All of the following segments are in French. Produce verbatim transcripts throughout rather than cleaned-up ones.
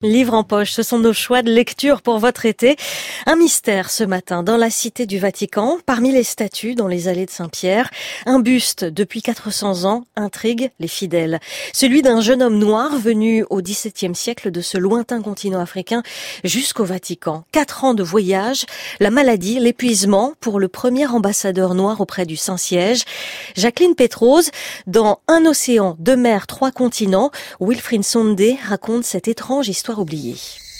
Livre en poche, ce sont nos choix de lecture pour votre été. Un mystère ce matin dans la cité du Vatican, parmi les statues dans les allées de Saint-Pierre. Un buste depuis quatre cents ans intrigue les fidèles. Celui d'un jeune homme noir venu au dix-septième siècle de ce lointain continent africain jusqu'au Vatican. Quatre ans de voyage, la maladie, l'épuisement pour le premier ambassadeur noir auprès du Saint-Siège. Jacqueline Pétrose, dans Un océan, deux mers, trois continents, Wilfried Nsonde raconte cette étrange histoire oubliée.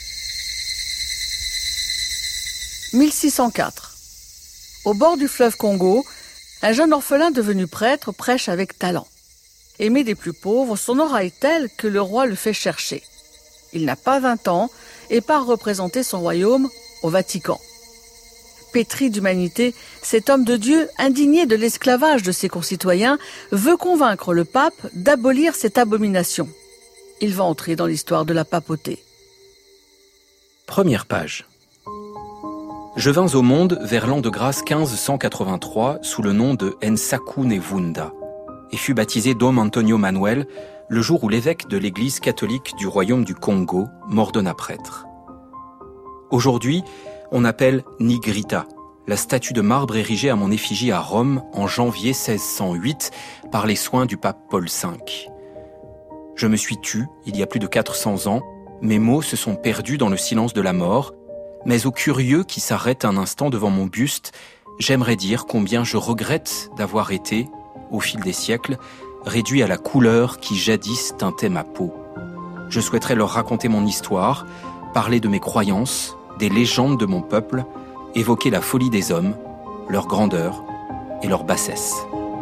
mille six cent quatre. Au bord du fleuve Congo, un jeune orphelin devenu prêtre prêche avec talent. Aimé des plus pauvres, son aura est telle que le roi le fait chercher. Il n'a pas vingt ans et part représenter son royaume au Vatican. Pétri d'humanité, cet homme de Dieu, indigné de l'esclavage de ses concitoyens, veut convaincre le pape d'abolir cette abomination. Il va entrer dans l'histoire de la papauté. Première page. Je vins au monde vers l'an de grâce quinze cent quatre-vingt-trois sous le nom de Nsaku Nevunda et fus baptisé Dom Antonio Manuel le jour où l'évêque de l'église catholique du royaume du Congo m'ordonna prêtre. Aujourd'hui, on appelle Nigrita, la statue de marbre érigée à mon effigie à Rome en janvier seize cent huit par les soins du pape Paul cinq. Je me suis tu, il y a plus de quatre cents ans, mes mots se sont perdus dans le silence de la mort, mais aux curieux qui s'arrêtent un instant devant mon buste, j'aimerais dire combien je regrette d'avoir été, au fil des siècles, réduit à la couleur qui jadis teintait ma peau. Je souhaiterais leur raconter mon histoire, parler de mes croyances, des légendes de mon peuple, évoquer la folie des hommes, leur grandeur et leur bassesse.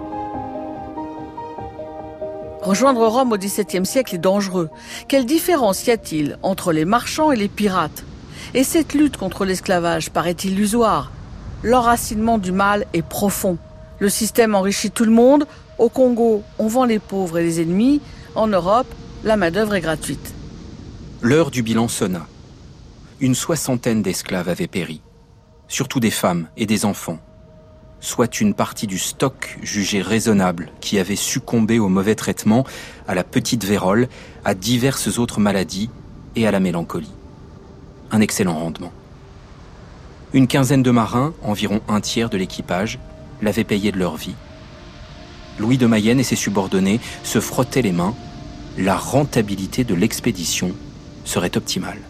Rejoindre Rome au dix-septième siècle est dangereux. Quelle différence y a-t-il entre les marchands et les pirates? Et cette lutte contre l'esclavage paraît illusoire. L'enracinement du mal est profond. Le système enrichit tout le monde. Au Congo, on vend les pauvres et les ennemis. En Europe, la main-d'œuvre est gratuite. L'heure du bilan sonna. Une soixantaine d'esclaves avaient péri, surtout des femmes et des enfants. Soit une partie du stock jugé raisonnable qui avait succombé au mauvais traitement, à la petite vérole, à diverses autres maladies et à la mélancolie. Un excellent rendement. Une quinzaine de marins, environ un tiers de l'équipage, l'avaient payé de leur vie. Louis de Mayenne et ses subordonnés se frottaient les mains. La rentabilité de l'expédition serait optimale.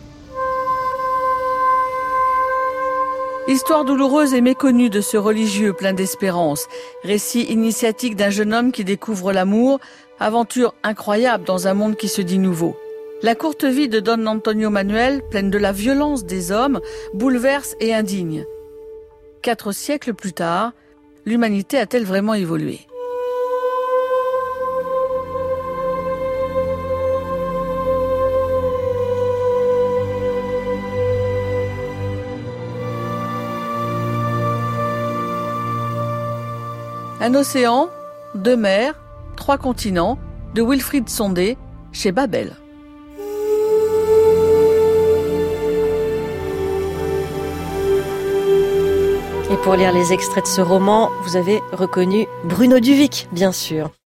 Histoire douloureuse et méconnue de ce religieux plein d'espérance. Récit initiatique d'un jeune homme qui découvre l'amour. Aventure incroyable dans un monde qui se dit nouveau. La courte vie de Don Antonio Manuel, pleine de la violence des hommes, bouleverse et indigne. Quatre siècles plus tard, l'humanité a-t-elle vraiment évolué ? Un océan, deux mers, trois continents, de Wilfried Nsonde, chez Babel. Et pour lire les extraits de ce roman, vous avez reconnu Bruno Duvic, bien sûr.